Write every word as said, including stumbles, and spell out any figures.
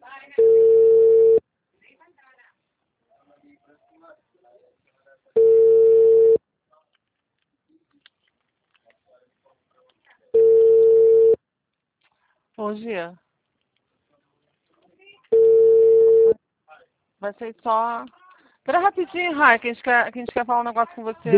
Bom dia. Vai ser só... Espera rapidinho, Rai, que a gente quer, que a gente quer falar um negócio com você.